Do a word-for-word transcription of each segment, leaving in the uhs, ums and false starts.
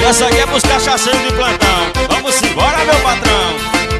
Essa aqui é pros cachaceiros de plantão. Vamos embora, meu patrão.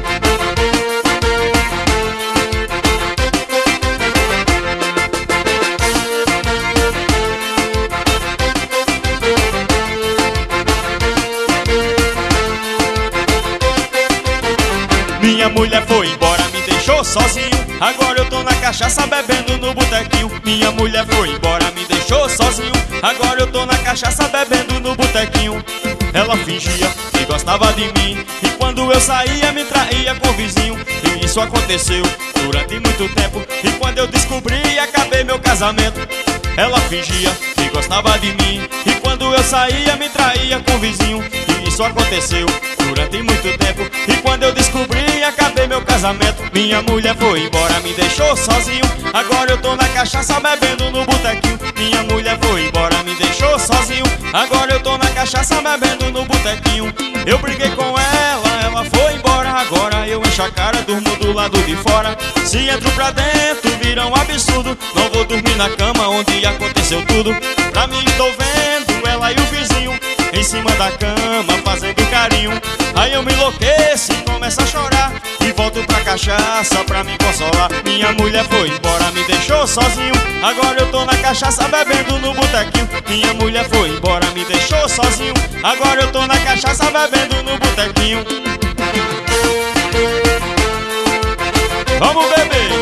Minha mulher foi embora, me deixou sozinho. Agora eu tô na cachaça bebendo no botequinho. Minha mulher foi embora, me deixou sozinho. Agora eu tô na cachaça bebendo no botequinho. Ela fingia que gostava de mim, e quando eu saía me traía com o vizinho. E isso aconteceu durante muito tempo, e quando eu descobri acabei meu casamento. Ela fingia que gostava de mim, e quando eu saía me traía com o vizinho. E isso aconteceu durante muito tempo, e quando eu descobri acabei meu casamento. Minha mulher foi embora, me deixou sozinho. Agora eu tô na cachaça bebendo no botequinho. Minha mulher foi embora, me deixou sozinho. Agora eu tô na cachaça bebendo no botequinho. Eu briguei com ela, ela foi embora. Agora eu encho a cara, durmo do lado de fora. Se entro pra dentro vira um absurdo. Não vou dormir na cama onde aconteceu tudo. Pra mim estou vendo ela e o vizinho em cima da cama fazendo carinho. Aí eu me enlouqueço e começo a chorar, e volto pra cachaça pra me consolar. Minha mulher foi embora, me deixou sozinho. Agora eu tô na cachaça bebendo no botequinho. Minha mulher foi embora, me deixou sozinho. Agora eu tô na cachaça bebendo no botequinho. Vamos beber!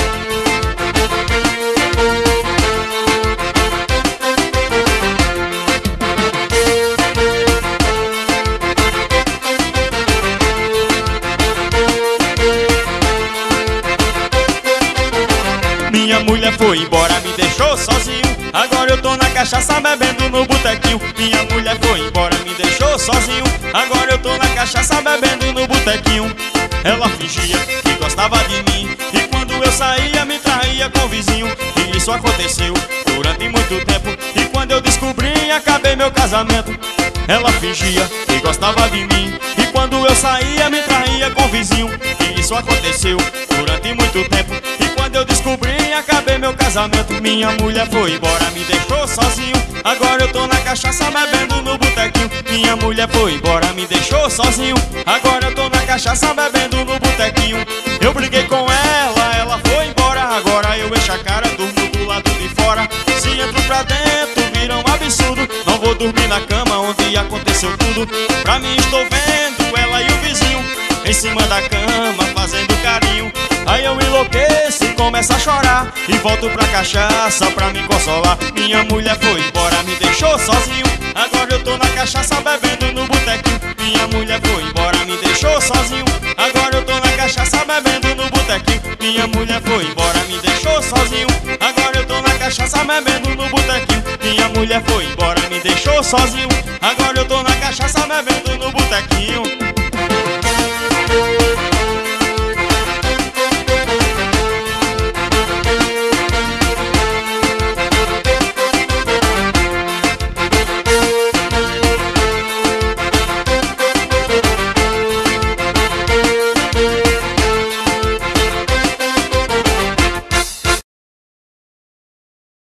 Minha mulher foi embora, me deixou sozinho. Agora eu tô na cachaça bebendo no botequinho. Minha mulher foi embora, me deixou sozinho. Agora eu tô na cachaça bebendo no botequinho. Ela fingia que gostava de mim, e quando eu saía me traía com o vizinho. E isso aconteceu durante muito tempo, e quando eu descobri acabei meu casamento. Ela fingia que gostava de mim, e quando eu saía me traía com o vizinho. E isso aconteceu durante muito tempo, e quando eu descobri acabei meu casamento. Minha mulher foi embora, me deixou sozinho. Agora eu tô na cachaça bebendo no botequinho. Minha mulher foi embora, me deixou sozinho. Agora eu tô na cachaça bebendo no botequinho. Eu briguei com ela, ela foi embora. Agora eu encho a cara, durmo do lado de fora. Se entro pra dentro vira um absurdo. Não vou dormir na cama onde aconteceu tudo. Pra mim estou vendo ela e o vizinho em cima da cama fazendo carinho. Aí eu enlouqueço e começo a chorar, e volto pra cachaça pra me consolar. Minha mulher foi embora, me deixou sozinho. Agora eu tô na cachaça bebendo no botequinho. Minha mulher foi embora, me deixou sozinho. Agora eu tô na cachaça bebendo no botequinho. Minha mulher foi embora, me deixou sozinho. Agora eu tô na cachaça bebendo no botequinho. Minha mulher foi embora, me deixou sozinho. Agora eu tô na cachaça bebendo no botequinho.